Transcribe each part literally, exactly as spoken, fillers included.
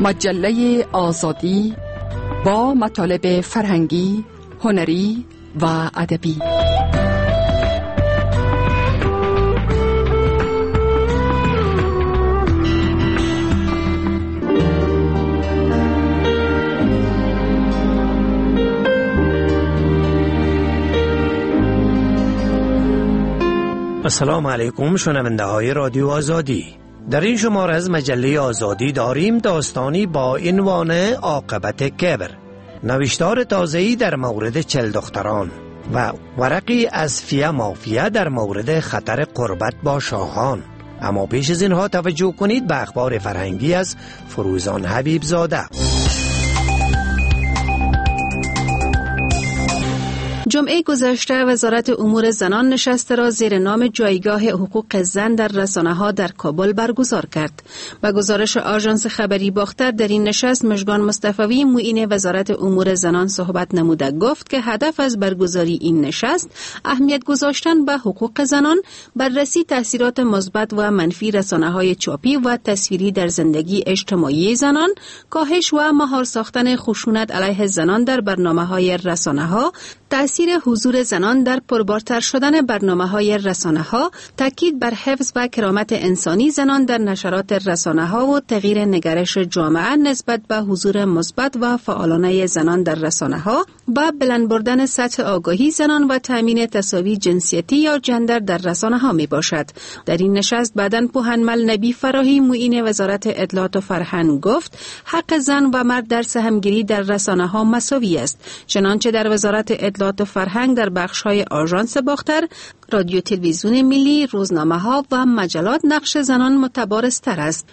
مجله آزادی با مطالب فرهنگی، هنری و ادبی. السلام علیکم شنونده های رادیو آزادی. در این شماره از مجله آزادی داریم داستانی با عنوان عاقبت کبر، نوشتار تازه‌ای در مورد چل دختران و ورقی از فیا مافیا در مورد خطر قربت با شاهان. اما پیش از اینها توجه کنید به اخبار فرهنگی از فروزان حبیب زاده. جمعه گذشته وزارت امور زنان نشست را زیر نام جایگاه حقوق زن در رسانه‌ها در کابل برگزار کرد. با گزارش آژانس خبری باختر در این نشست مژگان مصطفوی معین وزارت امور زنان صحبت نموده گفت که هدف از برگزاری این نشست اهمیت گذاشتن به حقوق زنان، بررسی تاثیرات مثبت و منفی رسانه‌های چاپی و تصویری در زندگی اجتماعی زنان، کاهش و مهار ساختن خشونت علیه زنان در برنامه‌های رسانه‌ها، تأثیر حضور زنان در پربارتر شدن برنامه‌های رسانه‌ها، تاکید بر حفظ و کرامت انسانی زنان در نشرات رسانه‌ها و تغییر نگرش جامعه نسبت به حضور مثبت و فعالانه زنان در رسانه‌ها و بلند بردن سطح آگاهی زنان و تأمین تساوی جنسیتی یا جندر در رسانه‌ها میباشد. در این نشست بعداً پوهنمل نبی فراهی معین وزارت اطلاعات و فرهنگ گفت حق زن و مرد در سهمگیری در رسانه‌ها مساوی است، چنانچه در وزارت اطلاعات و فرهنگ در بخش‌های آژانس باختر، رادیو تلویزیون ملی، روزنامه‌ها و مجلات نقش زنان متبارزتر است.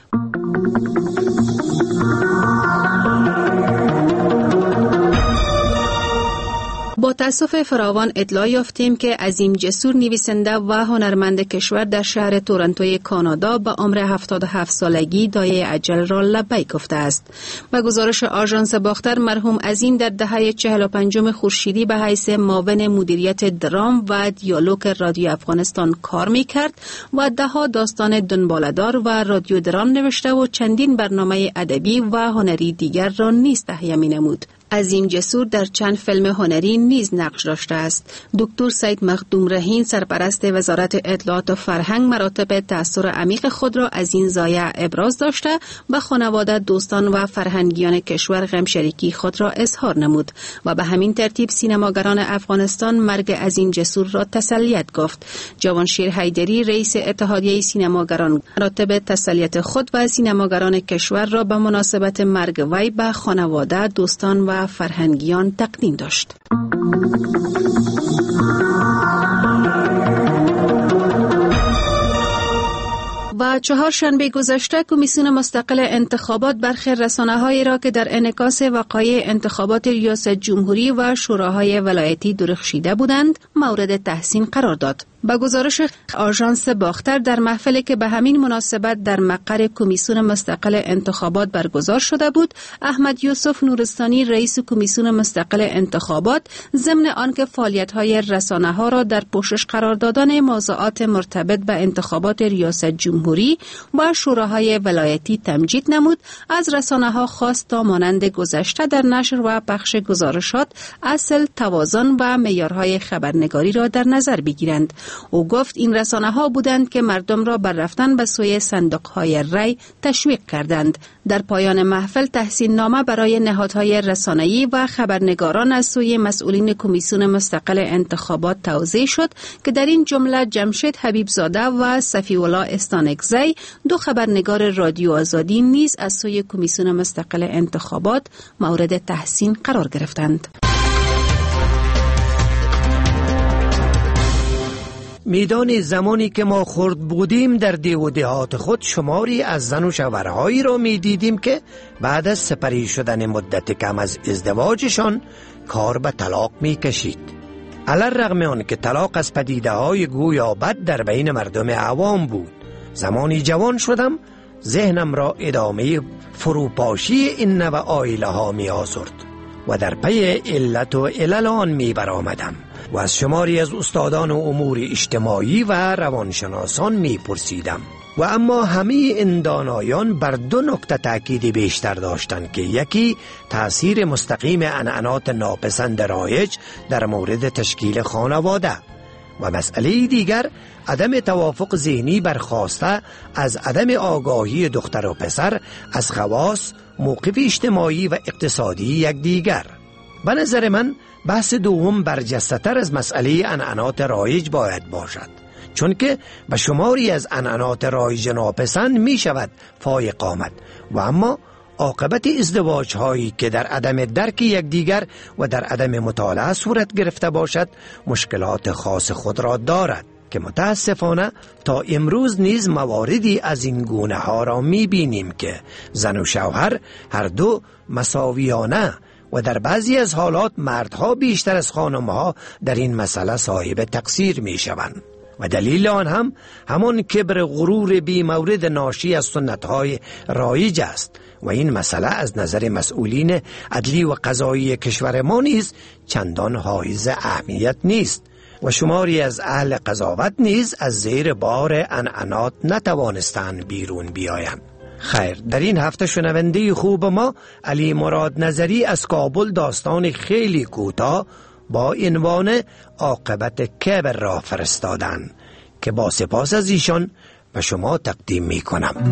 با تأسف فراوان اطلاع یافتیم که عظیم جسور نویسنده و هنرمند کشور در شهر تورنتوی کانادا به عمر هفتاد و هفت سالگی دایه اجل را لبیک گفته است. با گزارش آژانس باختر مرحوم عظیم در دهه چهل و پنج خورشیدی به حیث معاون مدیریت درام و دیالوگ رادیو افغانستان کار می‌کرد و ده‌ها داستان دنباله‌دار و رادیو درام نوشته و چندین برنامه ادبی و هنری دیگر را نیز تهیه می‌نمود. عظیم جسور در چند فیلم هنری نیز نقش داشته است. دکتر سید مخدوم رهین سرپرست وزارت اطلاعات و فرهنگ مراتب تأثیر عمیق خود را از این زایع ابراز داشته و خانواده، دوستان و فرهنگیان کشور غمشریکی خود را اظهار نمود و به همین ترتیب سینماگران افغانستان مرگ عظیم جسور را تسلیت گفت. جوانشیر حیدری رئیس اتحادیه سینماگران مراتب تسلیت خود و سینماگران کشور را به مناسبت مرگ وی به خانواده، دوستان و فرهنگیان تقدیم داشت. و چهارشنبه گذشته کمیسیون مستقل انتخابات برخی رسانه‌هایی را که در انعکاس وقایع انتخابات ریاست جمهوری و شوراهای ولایتی درخشیده بودند مورد تحسین قرار داد. با گزارش آژانس باختر در محفلی که به همین مناسبت در مقر کمیسیون مستقل انتخابات برگزار شده بود، احمد یوسف نورستانی رئیس کمیسیون مستقل انتخابات ضمن آنکه فعالیت‌های رسانه‌ها را در پوشش قرار دادن موضوعات مرتبط به انتخابات ریاست جمهوری و شوراهای ولایتی تمجید نمود، از رسانه‌ها خواست تا مانند گذشته در نشر و پخش گزارشات اصل، توازن و معیارهای خبرنگاری را در نظر بگیرند. او گفت این رسانه‌ها بودند که مردم را بر رفتن به سوی صندوق‌های رای تشویق کردند. در پایان محفل تحسین نامه برای نهادهای رسانه‌ای و خبرنگاران از سوی مسئولین کمیسیون مستقل انتخابات توزیع شد که در این جمله جمشید حبیب زاده و صفی الله استانکزی، دو خبرنگار رادیو آزادی، نیز از سوی کمیسیون مستقل انتخابات مورد تحسین قرار گرفتند. میدان زمانی که ما خرد بودیم در دیو و دهات خود شماری از زن و شوهرهایی را می دیدیم که بعد از سپری شدن مدت کم از ازدواجشان کار به طلاق می کشید. علی‌الرغم آن که طلاق از پدیده های گویا بد در بین مردم عوام بود، زمانی جوان شدم ذهنم را ادامه فروپاشی این نوع آیله ها می آزرد و در پی علت و علل آن می برآمدم و از شماری از استادان و امور اجتماعی و روانشناسان می پرسیدم و اما همه این دانایان بر دو نکته تاکید بیشتر داشتند که یکی تأثیر مستقیم عنعنات ناپسند رایج در مورد تشکیل خانواده و مسئله دیگر عدم توافق ذهنی برخاسته از عدم آگاهی دختر و پسر از خواص، موقف اجتماعی و اقتصادی یکدیگر. به نظر من بحث دوم برجسته‌تر از مسئله عنعنات رایج باید باشد، چون که به شماری از عنعنات رایج ناپسند می شود فایق آمد و اما عاقبت ازدواج هایی که در عدم درک یکدیگر و در عدم مطالعه صورت گرفته باشد مشکلات خاص خود را دارد که متاسفانه تا امروز نیز مواردی از این گونه ها را می بینیم که زن و شوهر هر دو مساویانه و در بعضی از حالات مردها بیشتر از خانمها در این مسئله صاحب تقصیر می شوند و دلیل آن هم همان کبر غرور بی مورد ناشی از سنت‌های رایج است و این مسئله از نظر مسئولین عدلی و قضایی کشور ما نیز چندان حائز اهمیت نیست و شماری از اهل قضاوت نیز از زیر بار عنعنات نتوانستند بیرون بیایند. خیر، در این هفته شنونده خوب ما علی مراد نظری از کابل داستان خیلی کوتاه با عنوان عاقبت کبر را فرستادند که با سپاس از ایشان به شما تقدیم می کنم.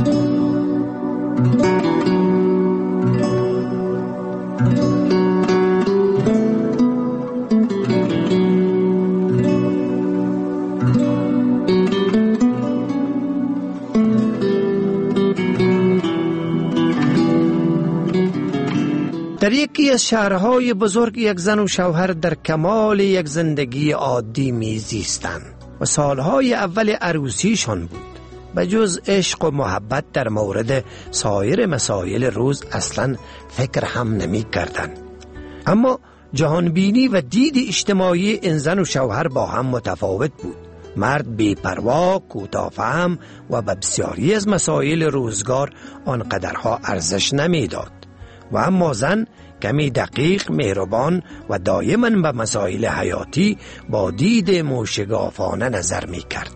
در یکی از شهرهای بزرگ یک زن و شوهر در کمال یک زندگی عادی میزیستند و سالهای اول عروسیشان بود. بجز عشق و محبت در مورد سایر مسائل روز اصلا فکر هم نمی کردن. اما جهانبینی و دید اجتماعی این زن و شوهر با هم متفاوت بود. مرد بی‌پروا، کوتاه‌فهم و به بسیاری از مسائل روزگار آنقدرها ارزش نمیداد و اما زن کمی دقیق، مهربان و دائما به مسائل حیاتی با دید موشگافانه نظر می کرد.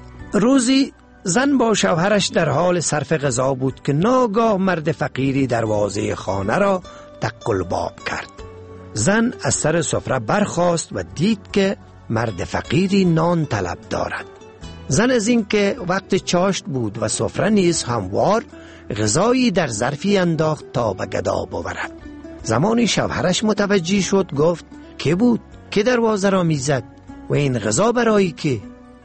روزی زن با شوهرش در حال صرف غذا بود که ناگاه مرد فقیری دروازه خانه را دق الباب کرد. زن از سر سفره برخاست و دید که مرد فقیری نان طلب دارد. زن از این که وقت چاشت بود و سفره نیز هموار غذایی در ظرفی انداخت تا به گدا ببرد. زمانی شوهرش متوجه شد گفت که بود؟ که دروازه را میزد و این غذا برای که؟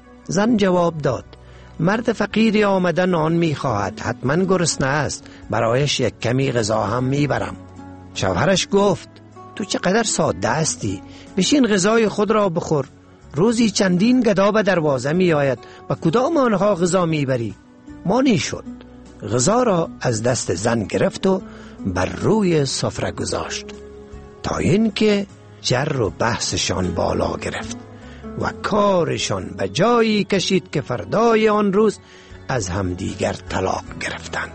زن جواب داد مرد فقیری آمده نان میخواهد، حتما گرسنه است، برایش یک کمی غذا هم میبرم. شوهرش گفت تو چقدر ساده هستی، بشین غذای خود را بخور، روزی چندین گدا به دروازه می آید و کدام آنها غذا میبری؟ مانی شد. غذا را از دست زن گرفت و بر روی سفره گذاشت تا اینکه جر و بحثشان بالا گرفت و کارشان به جایی کشید که فردای آن روز از همدیگر طلاق گرفتند.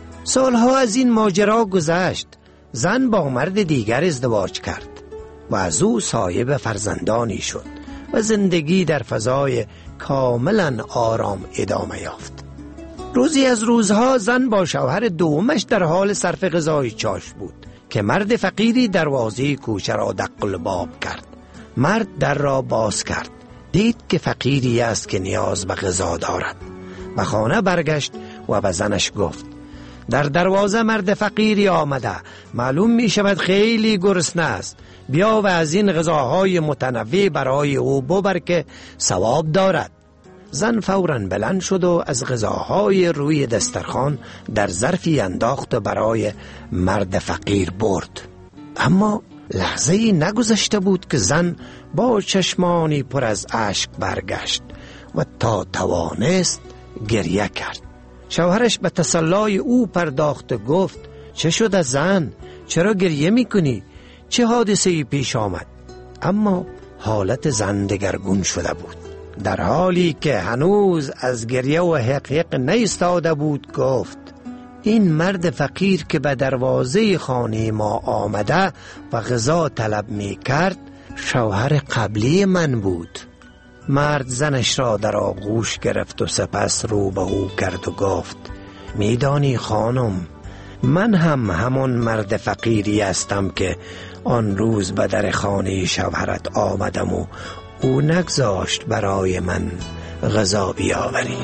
سالها از این ماجرا گذشت. زن با مرد دیگر ازدواج کرد و از او صاحب فرزندانی شد و زندگی در فضای کاملا آرام ادامه یافت. روزی از روزها زن با شوهر دومش در حال صرف غذای چاش بود که مرد فقیری دروازه کوچه را دق الباب کرد. مرد در را باز کرد، دید که فقیری است که نیاز به غذا دارد. به خانه برگشت و به زنش گفت در دروازه مرد فقیری آمده، معلوم می شود خیلی گرسنه است، بیا و از این غذاهای متنوع برای او ببر که ثواب دارد. زن فوراً بلند شد و از غذاهای روی دسترخوان در ظرفی انداخت و برای مرد فقیر برد. اما لحظه‌ای نگذشته بود که زن با چشمانی پر از اشک برگشت و تا توانست گریه کرد. شوهرش به تسلای او پرداخت و گفت چه شد از زن؟ چرا گریه میکنی؟ چه حادثه‌ای پیش آمد؟ اما حالت زن دگرگون شده بود. در حالی که هنوز از گریه و حقیق نایستاده بود گفت این مرد فقیر که به دروازه خانه ما آمده و غذا طلب می کرد شوهر قبلی من بود. مرد زنش را در آغوش گرفت و سپس رو به او کرد و گفت: میدانی خانم، من هم همون مرد فقیری هستم که آن روز به در خانه شوهرت آمدم و او نگذاشت برای من غذا بیاوری.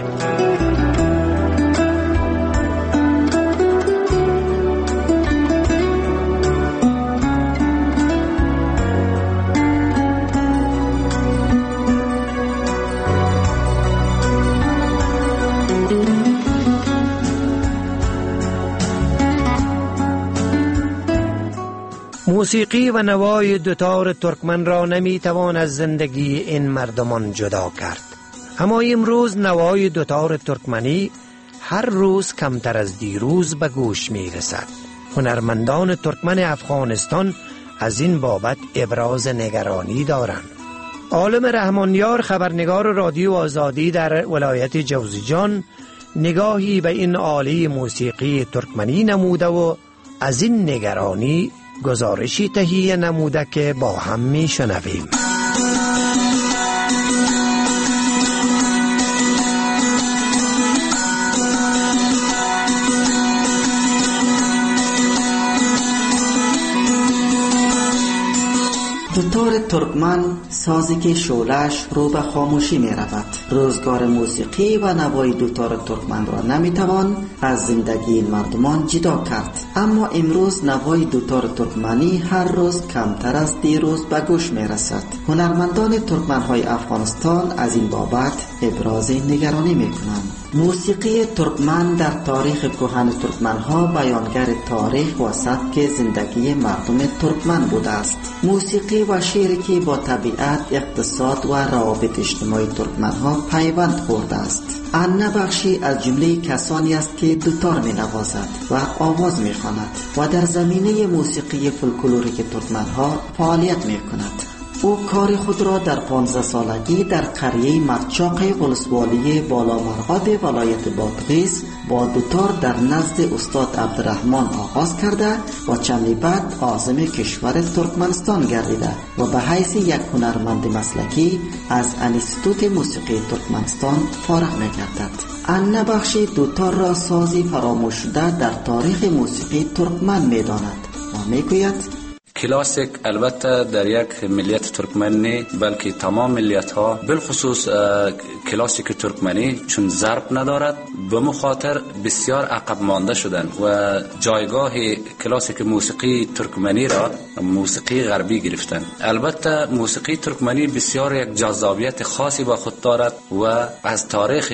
موسیقی و نوای دوتار ترکمن را نمیتوان از زندگی این مردمان جدا کرد. اما امروز نوای دوتار ترکمنی هر روز کمتر از دیروز به گوش میرسد. هنرمندان ترکمن افغانستان از این بابت ابراز نگرانی دارند. عالم رحمانیار، خبرنگار رادیو آزادی در ولایت جوزجان، نگاهی به این آله موسیقی ترکمنی نموده و از این نگرانی گزارشی تهیه نموده که با هم می شنویم. دوتار ترکمن سازی که شعله‌اش رو به خاموشی می رود. روزگار موسیقی و نوای دوتار ترکمن را نمی توان از زندگی این مردمان جدا کرد. اما امروز نوای دوتار ترکمنی هر روز کمتر از دیروز به گوش می رسد. هنرمندان ترکمن های افغانستان از این بابت ابراز نگرانی می کنند. موسیقی ترکمن در تاریخ کهن ترکمن ها بیانگر تاریخ و سبک زندگی مردم ترکمن بوده است. موسیقی و شعری که با طبیعت، اقتصاد و روابط اجتماعی ترکمن ها پیوند خورده است. عنه بخشی از جمله کسانی است که دوتار می نوازد و آواز می خواند و در زمینه موسیقی فولکلوریک ترکمن ها فعالیت می کند. او کار خود را در پانزده سالگی در قریه مرچاق ولسوالی بالامرغاب ولایت بادغیس با دوتار در نزد استاد عبدالرحمن آغاز کرده و چندی بعد عازم کشور ترکمنستان گردیده و به حیث یک هنرمند مسلکی از انستیتوت موسیقی ترکمنستان فارغ می گردد. عنه بخشی دوتار را سازی فراموش شده در تاریخ موسیقی ترکمن می داند و می گوید: کلاسیک البته در یک ملیت ترکمنی بلکه تمام ملیت ها بالخصوص کلاسیک ترکمنی چون ضرب ندارد به مخاطر بسیار عقب مانده شدند و جایگاه کلاسیک موسیقی ترکمنی را موسیقی غربی گرفتند. البته موسیقی ترکمنی بسیار یک جذابیت خاصی با خود دارد و از تاریخ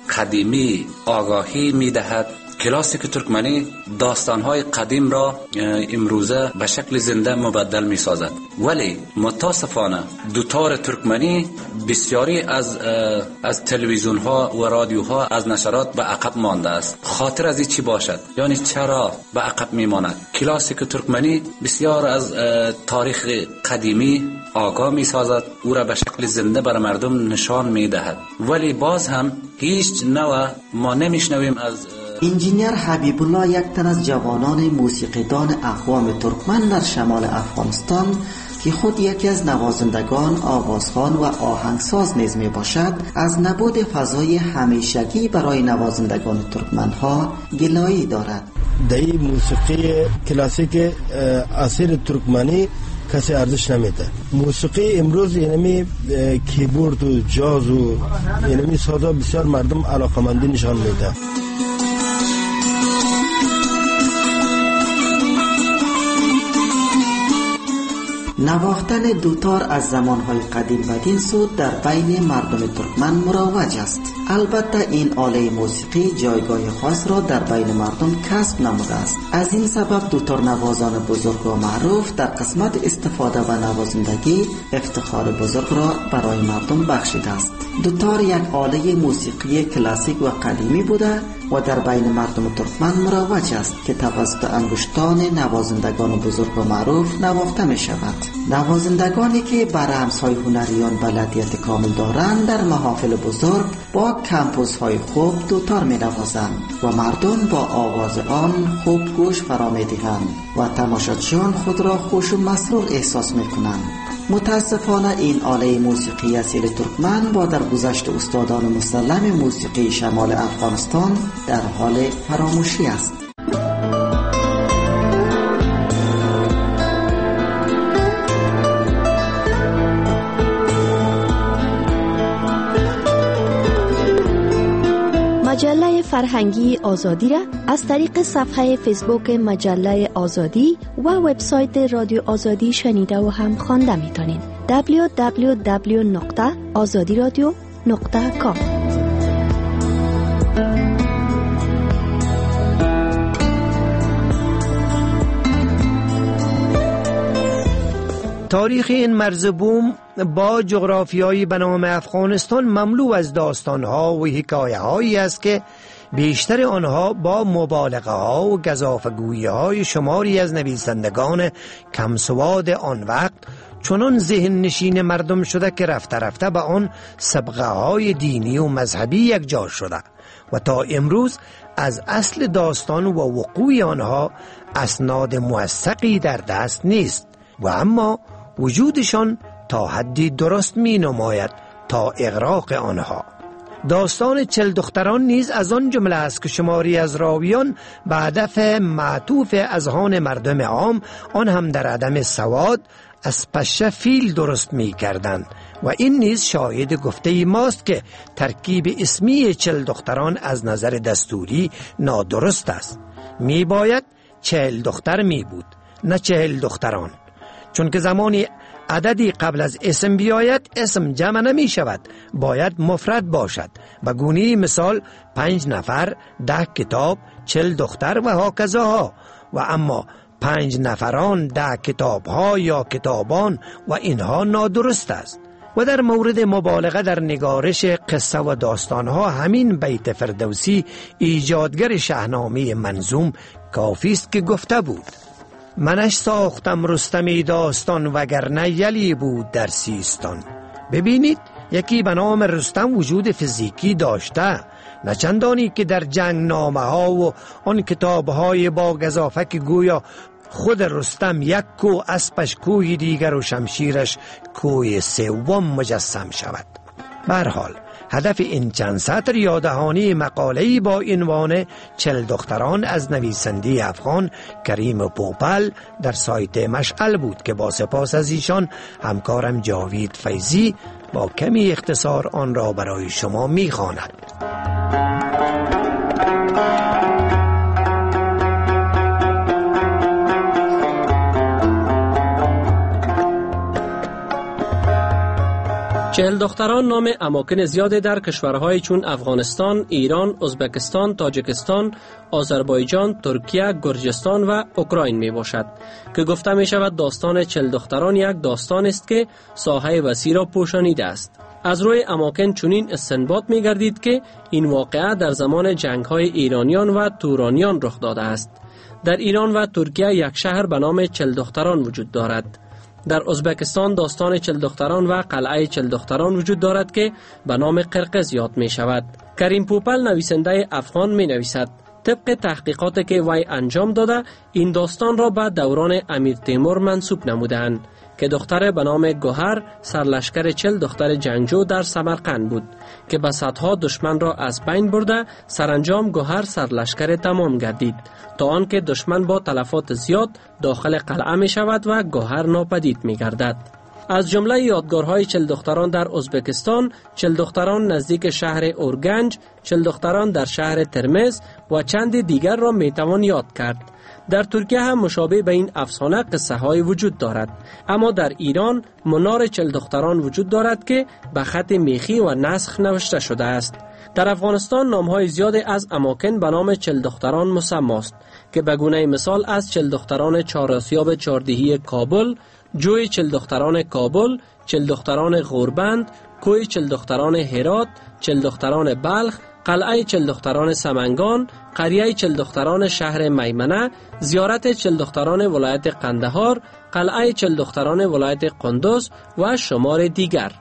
قدیمی آگاهی میدهد. کلاسیک ترکمنی داستانهای قدیم را امروزه به شکل زنده مبدل می سازد، ولی متاسفانه دوتار ترکمنی بسیاری از از تلویزیون ها و رادیوها از نشرات به عقب مانده است. خاطر از این چی باشد؟ یعنی چرا به عقب می ماند؟ کلاسیک ترکمنی بسیار از تاریخ قدیمی آگاه می سازد، او را به شکل زنده بر مردم نشان می دهد، ولی باز هم هیچ نوع ما نمیشنویم از انجینیر حبیب الله، یک تن از جوانان موسیقیدان اقوام ترکمن در شمال افغانستان که خود یکی از نوازندگان، آوازخوان و آهنگساز نیز می باشد، از نبود فضای همیشگی برای نوازندگان ترکمن ها گلایی دارد. در موسیقی کلاسیک اصیل ترکمنی کسی ارزش نمیده. موسیقی امروز یعنی کیبورد و جاز و یعنی سازا بسیار مردم علاقمندی نشان میده. نواختن دوتار از زمانهای قدیم بدین سو در بین مردم ترکمن مروج است. البته این آله موسیقی جایگاه خاص را در بین مردم کسب نموده است. از این سبب دوتار نوازان بزرگ و معروف در قسمت استفاده و نوازندگی افتخار بزرگ را برای مردم بخشیده است. دوتار یک آله موسیقی کلاسیک و قدیمی بوده و در بین مردم ترکمن مروج است که توسط انگشتان نوازندگان بزرگ و معروف نواخته می شود. نوازندگانی که بر رمزهای هنریان بلدیت کامل دارند در محافل بزرگ با کمپوز های خوب دوتار می نوازند و مردم با آواز آن خوب گوش فرا می دهند و تماشاچیان خود را خوش و مسرور احساس می کنند. متاسفانه این آله موسیقی اصیل ترکمن با درگذشت استادان مسلم موسیقی شمال افغانستان در حال فراموشی است. مجله فرهنگی آزادی را از طریق صفحه فیسبوک مجله آزادی و وبسایت رادیو آزادی شنیده و هم خوانده میتونین. دبلیو دبلیو دبلیو نقطه آزادی رادیو نقطه کام. تاریخ این مرز بوم با جغرافیایی به نام افغانستان مملو از داستانها و حکایه هایی است که بیشتر آنها با مبالغه ها و گزافگویی های شماری از نویسندگان کمسواد آن وقت چنان ذهن نشین مردم شده که رفته رفته به آن سابقه های دینی و مذهبی یکجا شده و تا امروز از اصل داستان و وقوع آنها اسناد موثقی در دست نیست و اما وجودشان تا حدی درست می نماید تا اغراق آنها. داستان چل دختران نیز از آن جمله است که شماری از راویان به هدف معطوف اذهان مردم عام، آن هم در عدم سواد، از پشه فیل درست می کردند و این نیز شاهد گفته ماست که ترکیب اسمی چل دختران از نظر دستوری نادرست است. می باید چهل دختر می بود نه چهل دختران، چون که زمانی عددی قبل از اسم بیاید اسم جمع نمی شود، باید مفرد باشد. به گونه مثال پنج نفر، ده کتاب، چل دختر و هاکذا ها. و اما پنج نفران، ده کتاب ها یا کتابان و اینها نادرست است. و در مورد مبالغه در نگارش قصه و داستان ها همین بیت فردوسی ایجادگر شاهنامه منظوم کافی است که گفته بود: منش ساختم رستمی داستان وگرنه یلی بود در سیستان. ببینید، یکی به نام رستم وجود فیزیکی داشته، نه چندانی که در جنگ نامه ها و آن کتاب های با گزافک گویا خود رستم یک کو، اسبش کوی دیگر و شمشیرش کوی سوم مجسم شود. به هر حال هدف این چند سطر یادهانی مقاله‌ای با عنوان چل دختران از نویسنده افغان کریم پوپل در سایت مشعل بود که با سپاس از ایشان همکارم جاوید فیضی با کمی اختصار آن را برای شما می‌خواند. چهل دختران نام اماکن زیاده در کشورهای چون افغانستان، ایران، ازبکستان، تاجیکستان، آذربایجان، ترکیه، گرجستان و اوکراین می باشد که گفته می شود داستان چهل دختران یک داستان است که ساحه وسیع را پوشانیده است. از روی اماکن چنین استنباط می گردید که این واقعه در زمان جنگ های ایرانیان و تورانیان رخ داده است. در ایران و ترکیه یک شهر به نام چهل دختران وجود دارد. در ازبکستان داستان چهل دختران و قلعه چهل دختران وجود دارد که به نام قرقز یاد می شود. کریم پوپل نویسنده افغان می نویسد: طبق تحقیقاتی که وی انجام داده این داستان را به دوران امیر تیمور منسوب نمودند که دختر به نام گوهر سرلشکر چهل دختر جنگجو در سمرقند بود که به صدها دشمن را از بین برده سرانجام گوهر سرلشکر تمام گردید تا آنکه دشمن با تلفات زیاد داخل قلعه می شود و گوهر ناپدید می گردد. از جمله یادگارهای چهل دختران در ازبکستان، چهل دختران نزدیک شهر اورگنج، چهل دختران در شهر ترمز و چند دیگر را می توان یاد کرد. در ترکیه هم مشابه به این افسانه قصه های وجود دارد، اما در ایران منار چهل دختران وجود دارد که به خط میخی و نسخ نوشته شده است. در افغانستان نامهای زیادی از اماکن به نام چهل دختران مسمی است که به گونه مثال از چهل دختران چهارآسیاب چهاردهی کابل، جوی چهل دختران کابل، چهل دختران غوربند، کوی چهل دختران هرات، چهل دختران بلخ، قلعه چهل دختران سمنگان، قریه چهل دختران شهر میمنه، زیارت چهل دختران ولایت قندهار، قلعه چهل دختران ولایت قندوز و شمار دیگر.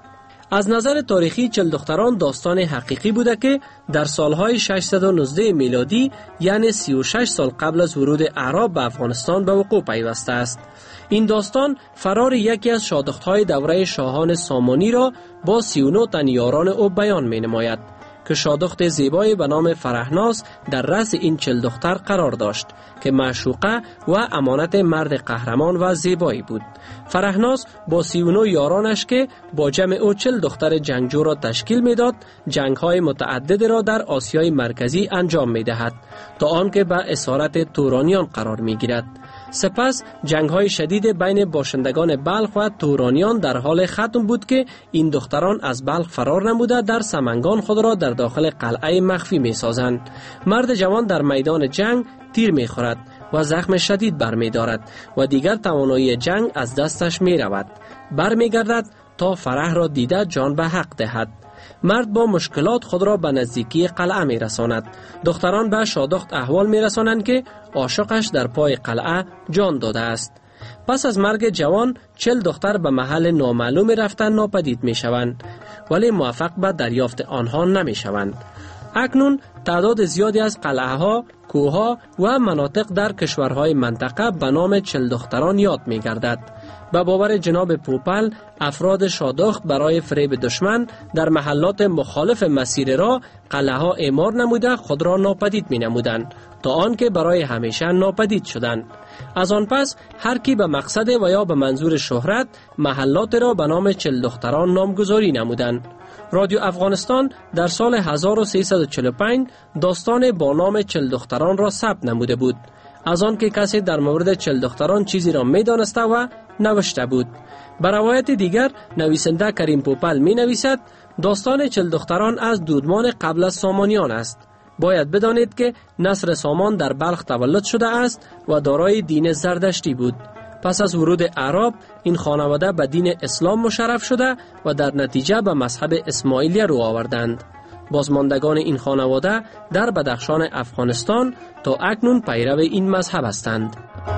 از نظر تاریخی چل دختران داستان حقیقی بوده که در سالهای ششصد و نوزده میلادی یعنی سی و شش سال قبل از ورود اعراب به افغانستان به وقوع پیوسته است. این داستان فرار یکی از شادختهای دوره شاهان سامانی را با سی و نه تن یاران او بیان می نماید که شادخت زیبایی به نام فرهناز در رأس این چل دختر قرار داشت که معشوقه و امانت مرد قهرمان و زیبایی بود. فرهناز با سی و نه یارانش که با جمع او چل دختر جنگجو را تشکیل میداد، جنگ‌های متعدد را در آسیای مرکزی انجام می‌دهد تا آنکه به اسارت تورانیان قرار می‌گیرد. سپس جنگ‌های شدید بین باشندگان بلخ و تورانیان در حال ختم بود که این دختران از بلخ فرار نموده در سمنگان خود را در داخل قلعه مخفی می‌سازند. مرد جوان در میدان جنگ تیر می‌خورد و زخم شدید برمی‌دارد و دیگر توانایی جنگ از دستش می‌رود. برمیگردد تا فرح را دیده جان به حق دهد. مرد با مشکلات خود را به نزدیکی قلعه می رساند. دختران به شادخت احوال می رسانند که عاشقش در پای قلعه جان داده است. پس از مرگ جوان چل دختر به محل نامعلوم رفتن ناپدید می شوند ولی موفق به دریافت آنها نمی شوند. اکنون تعداد زیادی از قلعه ها، کوه ها و مناطق در کشورهای منطقه به نام چل دختران یاد می گردد. به باور جناب پوپل، افراد شادخت برای فریب دشمن در محلات مخالف مسیر را قلعه ها اعمار نموده خود را ناپدید می نمودند تا آنکه برای همیشه ناپدید شدند. از آن پس هر کی به مقصد و یا به منظور شهرت محلات را به نام چل دختران نامگذاری نمودند. رادیو افغانستان در سال هزار و سیصد و چهل و پنج داستان با نام چل دختران را ثبت نموده بود، از آن که کسی در مورد چل دختران چیزی را می دانسته و نوشته بود. بر روایت دیگر نویسنده کریم پوپل می نویسد داستان چل دختران از دودمان قبل از سامانیان است. باید بدانید که نصر سامان در بلخ تولد شده است و دارای دین زردشتی بود. پس از ورود اعراب این خانواده به دین اسلام مشرف شده و در نتیجه به مذهب اسماعیلیه رو آوردند. بازماندگان این خانواده در بدخشان افغانستان تا اکنون پیرو این مذهب هستند.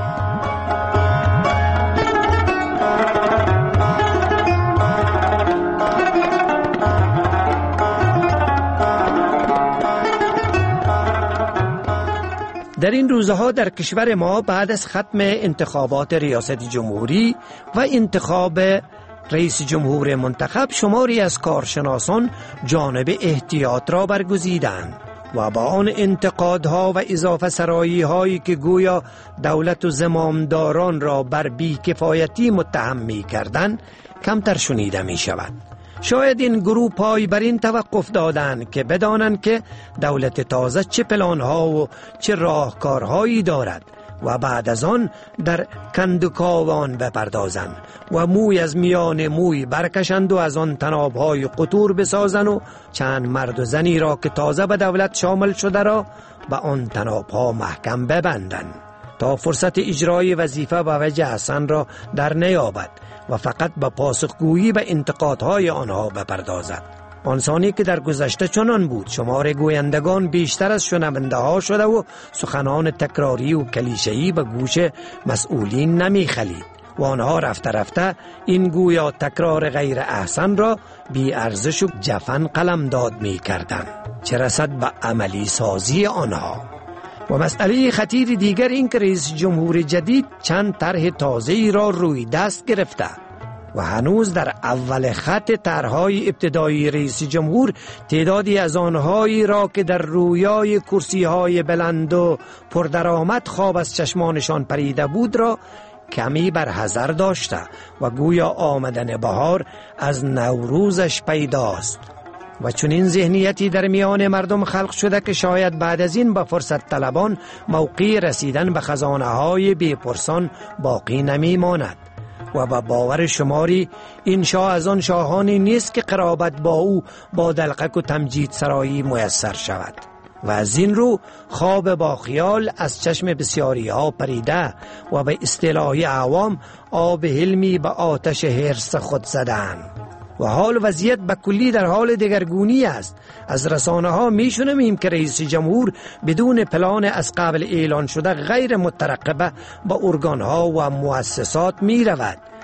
در این روزها در کشور ما بعد از ختم انتخابات ریاست جمهوری و انتخاب رئیس جمهور منتخب شماری از کارشناسان جانب احتیاط را برگزیدند و با آن انتقادها و اضافه سرایی هایی که گویا دولت و زمامداران را بر بیکفایتی متهم می کردند کمتر شنیده می شود. شاید این گروه پای بر این توقف دادند که بدانند که دولت تازه چه پلانها و چه راهکارهایی دارد و بعد از آن در کندوکاوان بپردازند و موی از میان موی برکشند و از آن تنابهای قطور بسازند و چند مرد و زنی را که تازه به دولت شامل شده را به آن تنابها محکم ببندند تا فرصت اجرای وظیفه به وجه حسن را در نیابد و فقط به پاسخگویی به انتقادهای آنها بپردازد. آنسانی که در گذشته چنان بود، شمار گویندگان بیشتر از شنونده ها شده و سخنان تکراری و کلیشه‌ای به گوش مسئولین نمیخلید و آنها رفته رفته این گویا تکرار غیر احسن را بی ارزش و جفن قلمداد می کردند، چه رسد به عملی سازی آنها. و مسئله خطیر دیگر این که رئیس جمهور جدید چند طرح تازه‌ای را روی دست گرفته و هنوز در اول خط طرح‌های ابتدایی رئیس جمهور تعدادی از آنهایی را که در رویای کرسی‌های بلند و پردرآمد خواب از چشمانشان پریده بود را کمی بر حذر داشته و گویا آمدن بهار از نوروزش پیداست و چون این ذهنیتی در میان مردم خلق شده که شاید بعد از این با فرصت طلبان موقع رسیدن به خزانه های بی‌پرسان باقی نمی ماند و با باور شماری این شاه از آن شاهانی نیست که قرابت با او با دلقک و تمجید سرایی میسر شود و از این رو خواب با خیال از چشم بسیاری ها پریده و به اصطلاح عوام آب حلمی به آتش حرص خود زدن و حال وضعیت به کلی در حال دگرگونی است. از رسانه ها می شنویم که رئیس جمهور بدون پلان از قبل اعلان شده غیر مترقبه به ارگان ها و مؤسسات می رود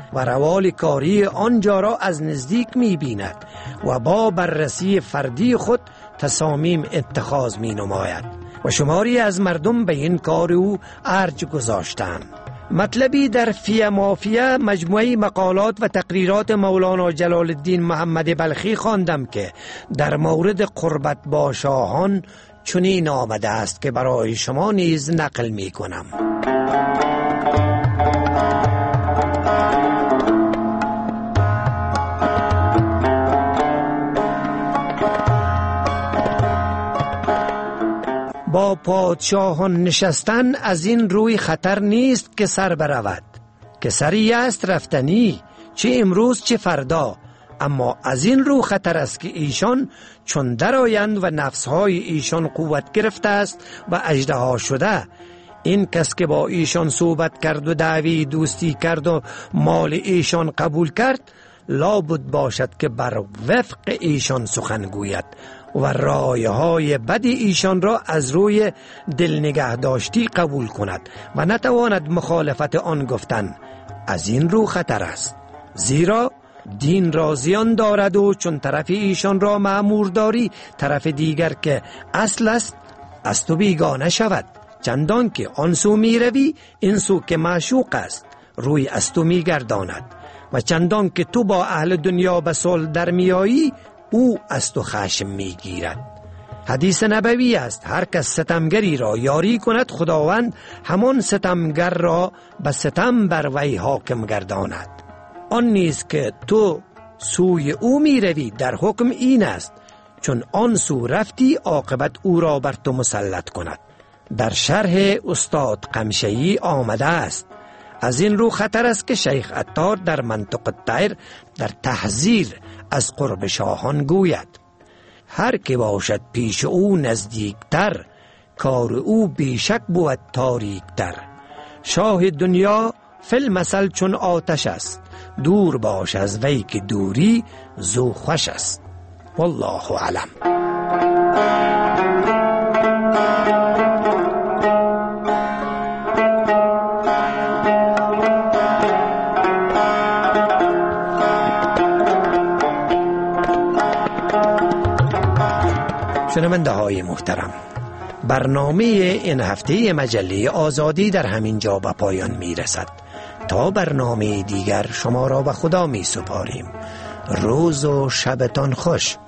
و روال کاری آنجا را از نزدیک می بیند و با بررسی فردی خود تصامیم اتخاذ می نماید و شماری از مردم به این کار او ارج گذاشتند. مطلبی در فی مافیه مجموعه مقالات و تقریرات مولانا جلال الدین محمد بلخی خواندم که در مورد قربت با شاهان چنین آمده است که برای شما نیز نقل می کنم. با پادشاهان نشستن از این روی خطر نیست که سر برود، که سری است رفتنی، چه امروز چه فردا، اما از این رو خطر است که ایشان چون درآیند و نفسهای ایشان قوت گرفته است و اژدها شده، این کس که با ایشان صحبت کرد و دعوی دوستی کرد و مال ایشان قبول کرد، لابد باشد که بر وفق ایشان سخن گوید و رایه های بد ایشان را از روی دل نگه داشتی قبول کند و نتواند مخالفت آن گفتن. از این رو خطر است، زیرا دین را زیان دارد و چون طرف ایشان را مأمور داری، طرف دیگر که اصل است از تو بیگانه شود. چندان که آن سو می روی، این سو که معشوق است روی از تو می گرداند و چندان که تو با اهل دنیا به صلح در می آیی، او از تو خشم می گیرد. حدیث نبوی است هر کس ستمگری را یاری کند، خداوند همان ستمگر را به ستم بر وی حاکم گرداند. آن نیز که تو سوی او می روی در حکم این است، چون آن سو رفتی عاقبت او را بر تو مسلط کند. در شرح استاد قمشه‌ای آمده است از این رو خطر است که شیخ عطار در منطق الطیر در تحذیر از قرب شاهان گوید: هر که باشد پیش او نزدیکتر، کار او بیشک بود تاریکتر. شاه دنیا فی المثل چون آتش است، دور باش از وی که دوری زو خوش است. والله اعلم. شنونده های محترم، برنامه این هفته مجله آزادی در همین جا به پایان می رسد. تا برنامه دیگر شما را به خدا می سپاریم. روز و شبتان خوش.